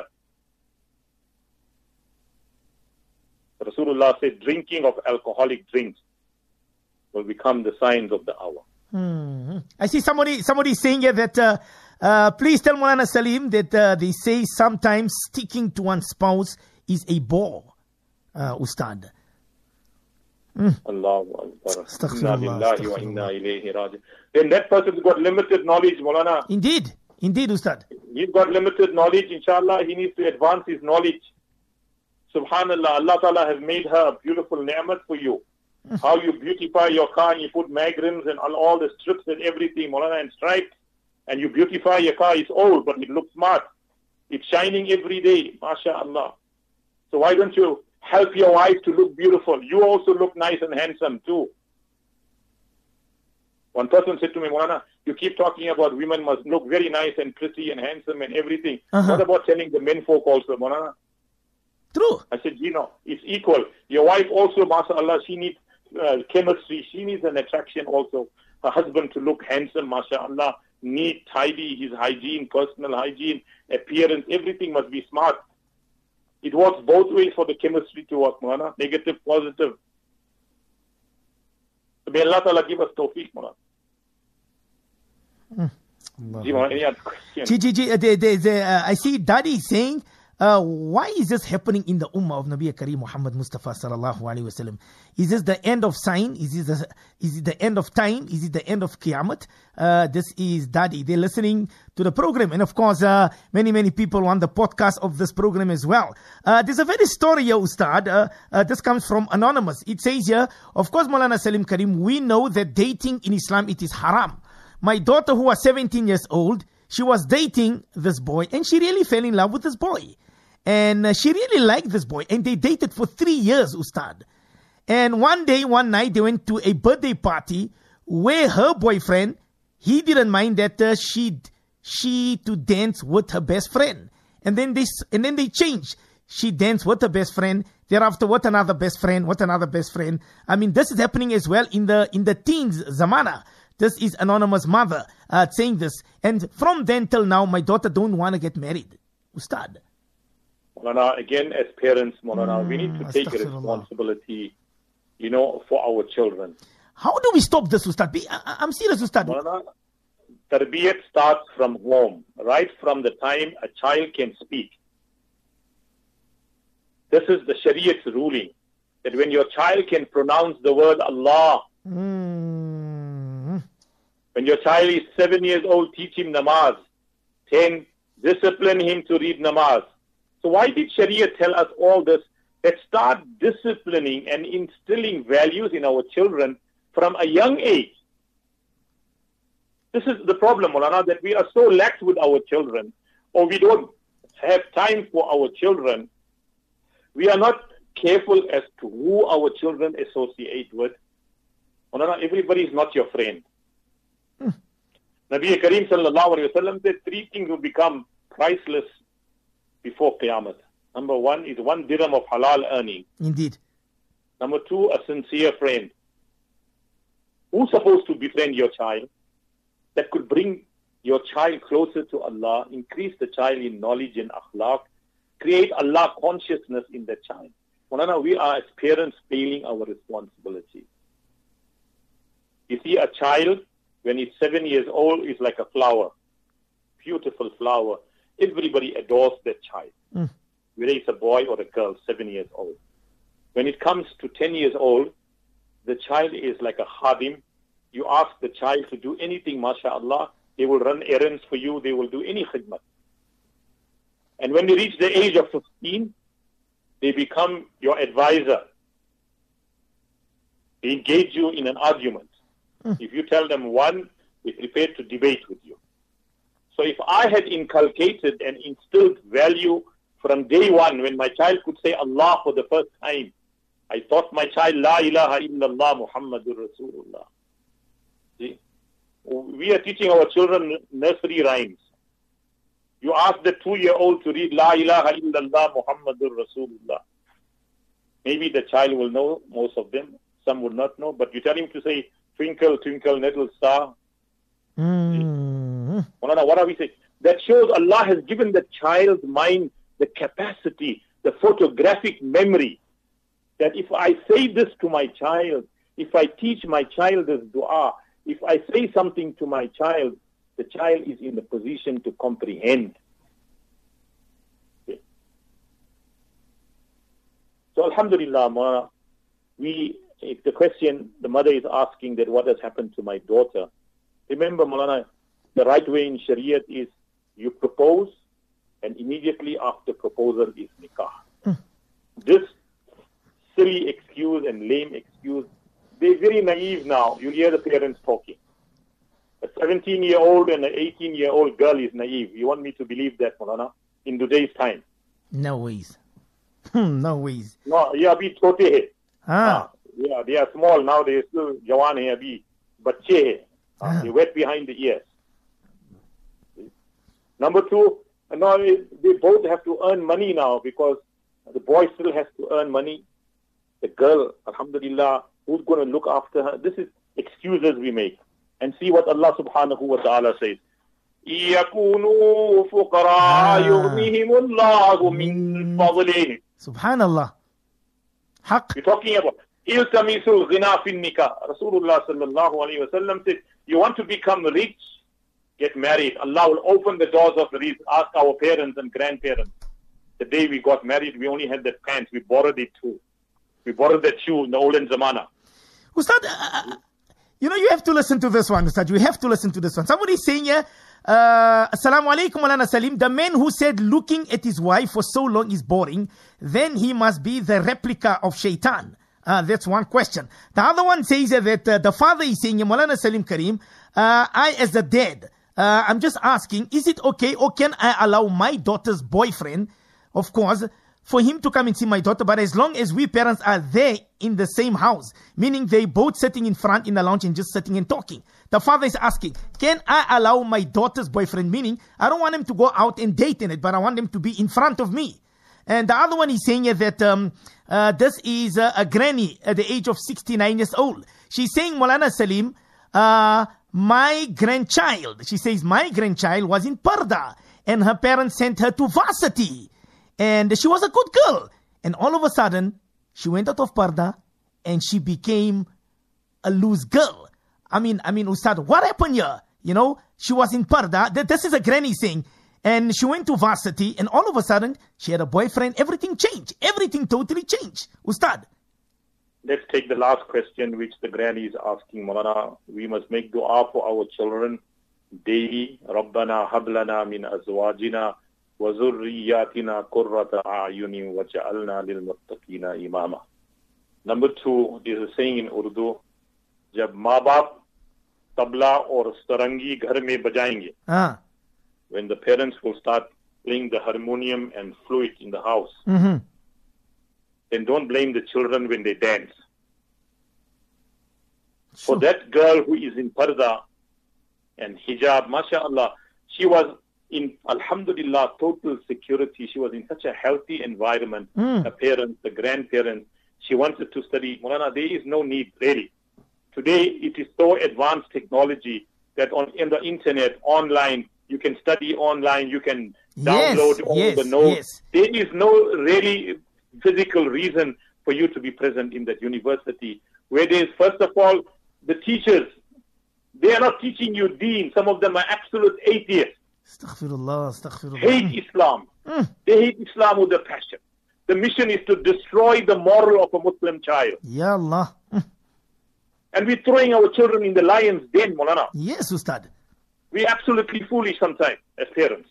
Rasulullah said, drinking of alcoholic drinks will become the signs of the hour. I see somebody saying here that, please tell Maulana Salim that they say sometimes sticking to one's spouse is a bore, Ustad. Allahu Akbar. Inna lillahi wa inna ilayhi raji'. Then that person's got limited knowledge, Maulana. Indeed, Ustad. He's got limited knowledge, inshallah. He needs to advance his knowledge. Subhanallah, Allah Ta'ala has made her a beautiful ni'mat for you. How you beautify your car and you put magrams and all the strips and everything, Maulana, and stripes. And you beautify your car. It's old, but it looks smart. It's shining every day, MashaAllah. So why don't you help your wife to look beautiful? You also look nice and handsome too. One person said to me, Maulana, you keep talking about women must look very nice and pretty and handsome and everything. What about telling the men folk also, Maulana? True. I said, it's equal. Your wife also, MashaAllah, she needs chemistry. She needs an attraction also. Her husband to look handsome, MashaAllah, neat, tidy, his hygiene, personal hygiene, appearance, everything must be smart. It works both ways for the chemistry to work, Maulana. Negative, positive. So may Allah Ta'ala give us tawfiq, Maulana. I see Daddy saying, Why is this happening in the ummah of Nabi Kareem Muhammad Mustafa sallallahu alaihi wasallam? Is this the end of sign? Is it the end of time? Is it the end of Qiyamah? This is Dadi. They're listening to the program. And of course, many people want the podcast of this program as well. There's a very story here, Ustad. This comes from Anonymous. It says here, of course, Maulana Salim Karim, we know that dating in Islam, it is haram. My daughter, who was 17 years old, she was dating this boy and she really fell in love with this boy. And she really liked this boy. And they dated for 3 years, Ustad. And one night, they went to a birthday party where her boyfriend, he didn't mind that she to dance with her best friend. And then they changed. She danced with her best friend. Thereafter, with another best friend, with another best friend. I mean, this is happening as well in the teens, Zamana. This is Anonymous mother saying this. And from then till now, my daughter don't want to get married. Ustad. Maulana, again, as parents, Maulana, we need to take a responsibility, for our children. How do we stop this, Ustad? I'm serious, Ustad. Maulana, tarbiyat starts from home, right from the time a child can speak. This is the Shariat's ruling, that when your child can pronounce the word Allah, when your child is 7 years old, teach him namaz. 10, discipline him to read namaz. So why did Sharia tell us all this? That start disciplining and instilling values in our children from a young age. This is the problem, Maulana, that we are so lax with our children, or we don't have time for our children. We are not careful as to who our children associate with. Maulana, everybody is not your friend. Nabi Kareem sallallahu alayhi wa sallam said 3 things will become priceless before Qiyamah. Number 1 is 1 dirham of halal earning. Indeed. Number 2, a sincere friend. Who's supposed to befriend your child? That could bring your child closer to Allah, increase the child in knowledge and akhlaq, create Allah consciousness in the child. Maulana, we are as parents failing our responsibility. You see, a child, when he's 7 years old, is like a flower. Beautiful flower. Everybody adores that child. Whether it's a boy or a girl, 7 years old. When it comes to 10 years old, the child is like a khadim. You ask the child to do anything, mashallah, they will run errands for you, they will do any khidmat. And when they reach the age of 15, they become your advisor. They engage you in an argument. If you tell them 1, they're prepared to debate with you. So if I had inculcated and instilled value from day 1, when my child could say Allah for the first time, I taught my child, La ilaha illallah Muhammadur Rasulullah. See? We are teaching our children nursery rhymes. You ask the 2-year-old to read La ilaha illallah Muhammadur Rasulullah. Maybe the child will know most of them. Some would not know. But you tell him to say, Twinkle, twinkle, little star. What are we saying? That shows Allah has given the child's mind the capacity, the photographic memory, that if I say this to my child, if I teach my child this dua, if I say something to my child, the child is in the position to comprehend. Okay. So Alhamdulillah, if the question the mother is asking that what has happened to my daughter, remember, Maulana, the right way in Shariat is you propose and immediately after proposal is nikah. This silly excuse and lame excuse, they're very naive now. You'll hear the parents talking. A 17-year-old and an 18-year-old girl is naive. You want me to believe that, Maulana, in today's time? No ways. No ways. No, yeah, abhi chote hai. Yeah, they are small now. They are still jawan hai, abhi bacche hai. They're wet behind the ears. Number 2, no, they both have to earn money now because the boy still has to earn money. The girl, alhamdulillah, who's going to look after her? This is excuses we make. And see what Allah subhanahu wa ta'ala says. يَكُونُوا فُقَرَاءَ يُغْنِهِمُ اللَّهُ مِنْ فَضْلِهِ. Subhanallah. Haq. We're talking about إِلْتَمِسُ الْغِنَى فِي النِّكَاحِ. Rasulullah sallallahu alayhi wa sallam said, you want to become rich? Get married. Allah will open the doors of rizq. Ask our parents and grandparents. The day we got married, we only had that pants. We borrowed it too. We borrowed that shoe in the olden zamana. Ustad, you have to listen to this one, Ustad. You have to listen to this one. Somebody's saying here, Assalamu alaikum Maulana Salim. The man who said looking at his wife for so long is boring, then he must be the replica of shaitan. That's one question. The other one says that the father is saying, Maulana Salim Karim, I as the dad, I'm just asking, is it okay or can I allow my daughter's boyfriend, of course, for him to come and see my daughter, but as long as we parents are there in the same house, meaning they both sitting in front in the lounge and just sitting and talking. The father is asking, can I allow my daughter's boyfriend, meaning I don't want him to go out and date in it, but I want him to be in front of me. And the other one is saying that this is a granny at the age of 69 years old. She's saying, Maulana Salim, my grandchild was in Parda and her parents sent her to varsity. And she was a good girl. And all of a sudden, she went out of Parda and she became a loose girl. I mean, Ustad, what happened here? She was in Parda. This is a granny saying. And she went to varsity and all of a sudden, she had a boyfriend. Everything changed. Everything totally changed. Ustad. Let's take the last question, which the granny is asking, Maulana. We must make dua for our children daily. Rabbana hablana min azwajina وَذُرِّيَّاتِنَا قُرَّةَ أَعْيُنٍ وَجَعَلْنَا لِلْمُتَّقِينَ إِمَامًا. Number 2, there's a saying in Urdu, जब माँ बाप तबला और sarangi घर में बजाएंगे, when the parents will start playing the harmonium and flute in the house, then don't blame the children when they dance. Sure. For that girl who is in parda and hijab, mashallah, she was in, alhamdulillah, total security. She was in such a healthy environment. The parents, the grandparents, she wanted to study. Maulana, there is no need, really. Today, it is so advanced technology that in the internet, online, you can study online, you can download all the notes. There is no really physical reason for you to be present in that university, where there is, first of all, the teachers, they are not teaching you deen. Some of them are absolute atheists. Astaghfirullah. Hate Islam. They hate Islam with a passion. The mission is to destroy the moral of a Muslim child. Ya Allah. And we're throwing our children in the lion's den, Maulana. Yes, Ustad. We're absolutely foolish sometimes as parents.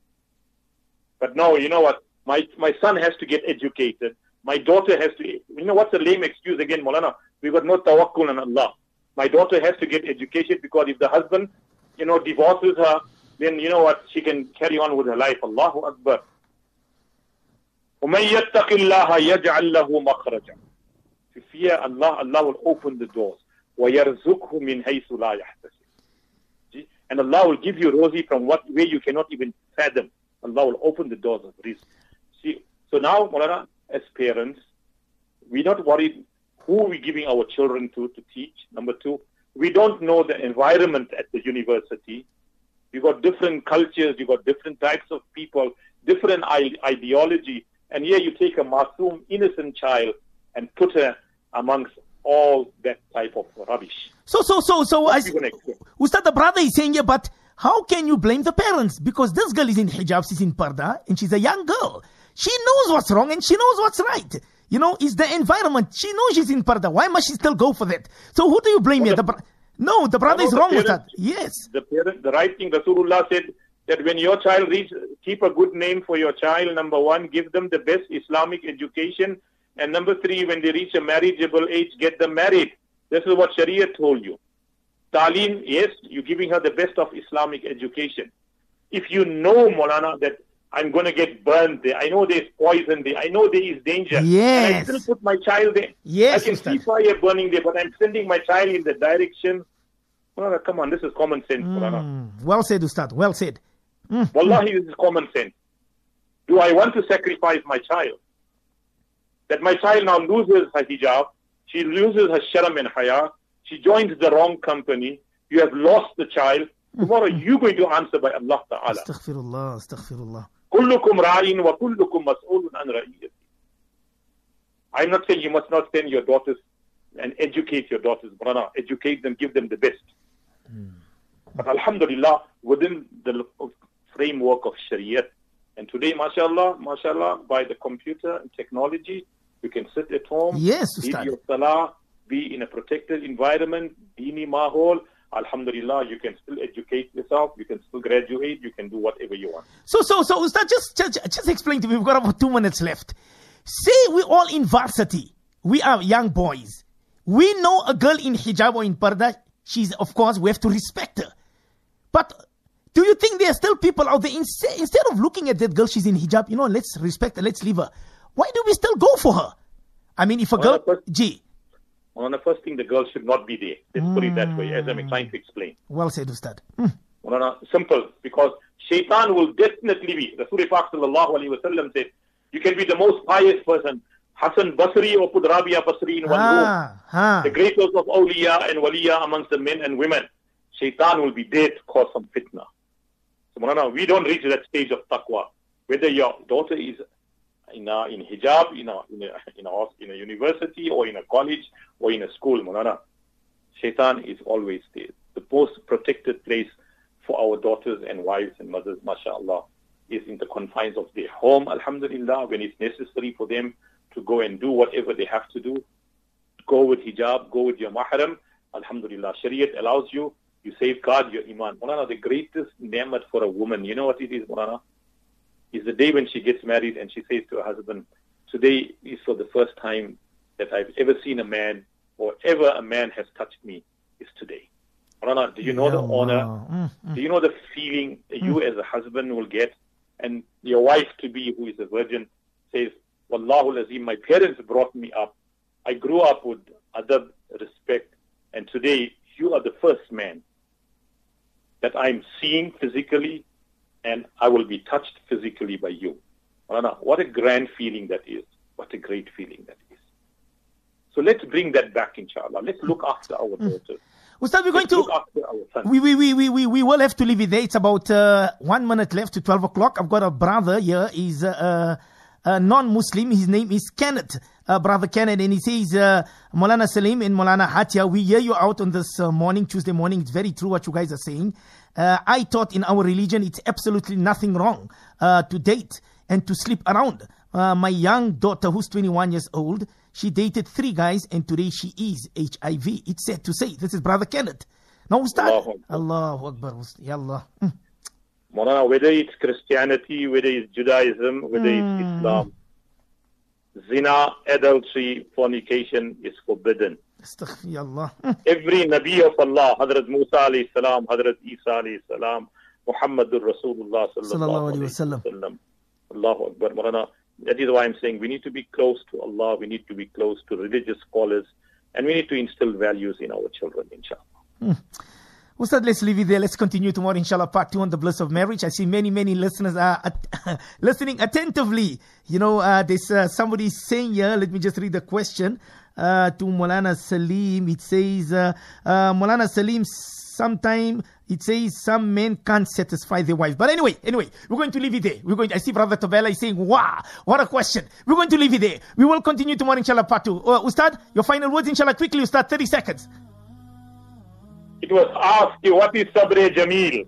But no, you know what? My son has to get educated. My daughter has to, what's the lame excuse again, Maulana? We've got no tawakkul on Allah. My daughter has to get education because if the husband, divorces her, then you know what? She can carry on with her life. Allahu Akbar. وَمَن يَتَّقِ اللَّهَ يَجْعَلْ لَهُ مَخْرَجًا. If you fear Allah, Allah will open the doors. وَيَرْزُقْهُ مِنْ حَيْثُ لَا يَحْتَسِبُ. And Allah will give you rosy from where you cannot even fathom. Allah will open the doors of rizq. See, so now, Maulana, as parents, we're not worried who we're giving our children to teach. Number 2, we don't know the environment at the university. You've got different cultures, you've got different types of people, different ideology. And here you take a masoom, innocent child and put her amongst all that type of rubbish. So, Ustad, the brother is saying, but how can you blame the parents? Because this girl is in hijab, she's in parda, and she's a young girl. She knows what's wrong and she knows what's right. It's the environment. She knows she's in parda. Why must she still go for that? So who do you blame here? No, the brother is wrong with that. Yes. The right thing, Rasulullah said that when your child keep a good name for your child. Number 1, give them the best Islamic education. And number 3, when they reach a marriageable age, get them married. This is what Sharia told you. Talim, yes, you're giving her the best of Islamic education. If you know, Maulana, that I'm going to get burned there, I know there's poison there, I know there is danger, yes, and I still put my child there. Yes, I can see fire burning there, but I'm sending my child in the direction. Maulana, come on, this is common sense, Maulana. Well said, Ustad, well said. Wallahi, this is common sense. Do I want to sacrifice my child? That my child now loses her hijab, she loses her sharam and haya, she joins the wrong company, you have lost the child. Tomorrow you're going to answer by Allah Ta'ala. Astaghfirullah. كُلُّكُمْ رَاعٍ وَكُلُّكُمْ مَسْئُولٌ عَنْ رَعِيَّتِهِ. I'm not saying you must not send your daughters and educate your daughters, brother. Educate them, give them the best. But alhamdulillah, within the framework of Shariah, And today, mashallah, by the computer and technology, you can sit at home, read your salah, be in a protected environment, dini mahol. Alhamdulillah, you can still educate yourself, you can still graduate, you can do whatever you want. So Ustad, just explain to me, we've got about 2 minutes left. Say we're all in varsity, we are young boys. We know a girl in hijab or in parda, she's, of course, we have to respect her. But do you think there are still people out there, instead of looking at that girl, she's in hijab, let's respect her, let's leave her. Why do we still go for her? I mean, if a girl... On the first thing, the girl should not be there. Let's put it that way, as I'm trying to explain. Well said, Ustad. Simple, because shaitan will definitely be. Rasul Pak sallallahu alayhi wa sallam said, you can be the most pious person, Hassan Basri or put Rabia Basri in one room. The greatest of awliya and waliya amongst the men and women. Shaitan will be there to cause some fitna. So, we don't reach that stage of taqwa. Whether your daughter is in hijab, in a university or in a college or in a school, Shaitan is always there. The most protected place for our daughters and wives and mothers, mashallah, is in the confines of their home, alhamdulillah, when it's necessary for them to go and do whatever they have to do. Go with hijab, go with your mahram, alhamdulillah. Shariat allows you, you safeguard your iman. The greatest ni'mat for a woman, you know what it is, is the day when she gets married and she says to her husband, today is for the first time that I've ever seen a man or ever a man has touched me is today. Do you know the honor? Do you know the feeling that you as a husband will get? And your wife to be, who is a virgin, says, Wallahu Azim, my parents brought me up. I grew up with adab, respect, and today you are the first man that I'm seeing physically, and I will be touched physically by you. What a grand feeling that is. What a great feeling that is. So let's bring that back, inshallah. Let's look after our daughters. Ustad, we're going to look after our sons. We will have to leave it there. It's about 1 minute left to 12 o'clock. I've got a brother here. He's a non-Muslim. His name is Kenneth. Brother Kenneth, and he says, Maulana Salim and Maulana Hatia, we hear you out on this morning, Tuesday morning. It's very true what you guys are saying. I thought in our religion it's absolutely nothing wrong to date and to sleep around. My young daughter, who's 21 years old, she dated 3 guys and today she is HIV. It's sad to say. This is Brother Kenneth. Now, Ustad. Allahu Akbar. Yallah. Maulana, whether it's Christianity, whether it's Judaism, whether it's Islam, zina, adultery, fornication is forbidden. Every Nabi of Allah, Hazrat Musa alayhi salam, Hazrat Isa alayhi salam, Muhammadur Rasulullah sallallahu alayhi wa sallam. Allahu Akbar. Maulana, that is why I'm saying we need to be close to Allah, we need to be close to religious scholars, and we need to instill values in our children, inshallah. Ustad, let's leave it there. Let's continue tomorrow, inshallah, part 2 on the bliss of marriage. I see many listeners are listening attentively. There's somebody saying here, let me just read the question to Maulana Salim. It says, Maulana Salim, sometime it says some men can't satisfy their wives. But anyway, we're going to leave it there. I see Brother Tobela is saying, wow, what a question. We're going to leave it there. We will continue tomorrow, inshallah, part 2. Ustad, your final words, inshallah, quickly, Ustad, 30 seconds. It was asked, what is Sabr Jameel?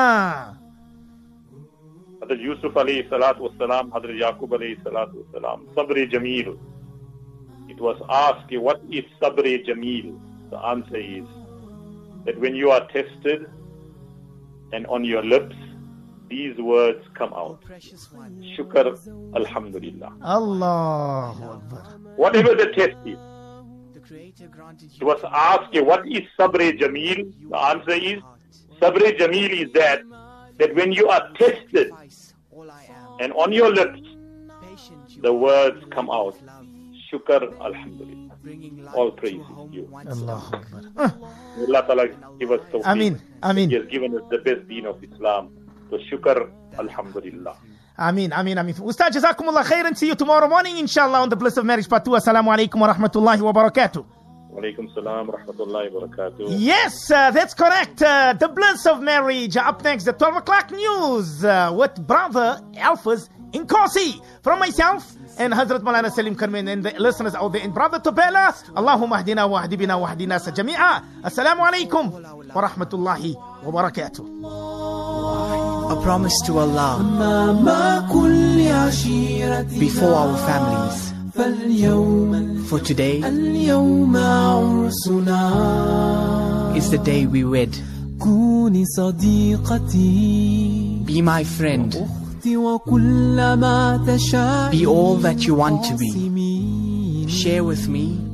Hadrat Yusuf alayhi salatu wasalam, Hadrat Yaqub alayhi salatu wasalam, Sabr Jameel. It was asked, what is Sabr Jameel? The answer is that when you are tested and on your lips, these words come out. Shukr, Alhamdulillah. Allahu Akbar. Whatever the test is. It was asked, what is Sabr Jameel? The answer is, Sabr Jameel is that when you are tested and on your lips, the words come out. Shukr, Alhamdulillah. All praise is you. Allahu Akbar. Allah Ta'ala give us tawfiq. Ameen. He has given us the best deen of Islam. So Shukr, Alhamdulillah. Ameen. Ustad, Jazakumullah khairan. See you tomorrow morning, inshallah, on the bliss of marriage part 2. Assalamu alaikum wa rahmatullahi wa barakatuh. Wa alaikum salam wa rahmatullahi wa barakatuh. Yes, that's correct. The bliss of marriage. Up next, the 12 o'clock news with Brother Alphas in Kosi. From myself and Hazrat Maulana Salim Karmin and the listeners out there. And Brother Tobela, Allahumma ahdina wa ahdibina wa ahdina sa jami'a. Assalamu alaikum wa rahmatullahi wa barakatuh. a promise to Allah before our families. For today is the day we wed. Be my friend. Be all that you want to be. Share with me